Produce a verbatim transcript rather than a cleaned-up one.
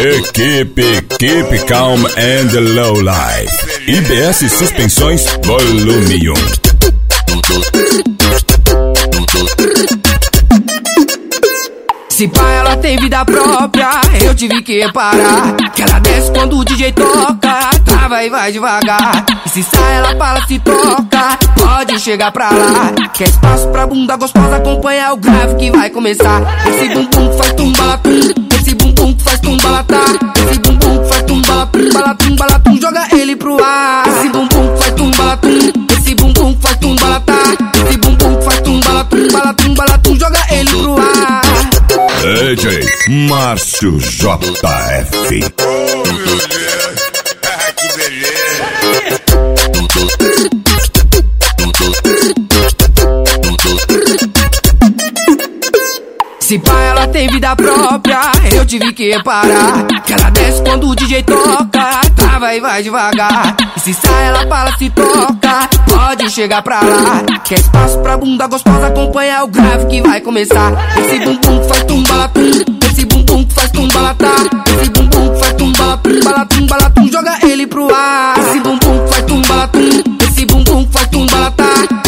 Equipe Keep Calm and Low Life. I B S Suspensões Volume um. Se pá, ela tem vida própria, eu tive que reparar que ela desce quando o D J toca, trava e vai devagar. E se sai, ela fala, se toca, pode chegar pra lá. Quer espaço pra bunda gostosa, acompanha o grave que vai começar. Esse bumbum faz tumbalatum, esse bumbum faz tumbalatá, esse bumbum faz tumbalatum, balatum, balatum, joga ele pro ar. Esse bumbum faz tumbalatum, esse bumbum faz tumbalatá, esse bumbum faz tumbalatum, balatum, balatum, joga ele pro ar. D J Márcio J F. Oh, meu Deus. Ah, que beleza. Se pá, ela tem vida própria, eu tive que reparar que ela desce quando o D J toca, trava e vai devagar. E se sai, ela fala, se toca, pode chegar pra lá. Quer espaço pra bunda gostosa, acompanha o grave que vai começar. Esse bumbum faz tumbalatum, esse bumbum faz tumbalatá, esse bumbum faz tumbalatum, balatum, balatum, joga ele pro ar. Esse bumbum faz tumbalatum, esse bumbum faz tumbalatá,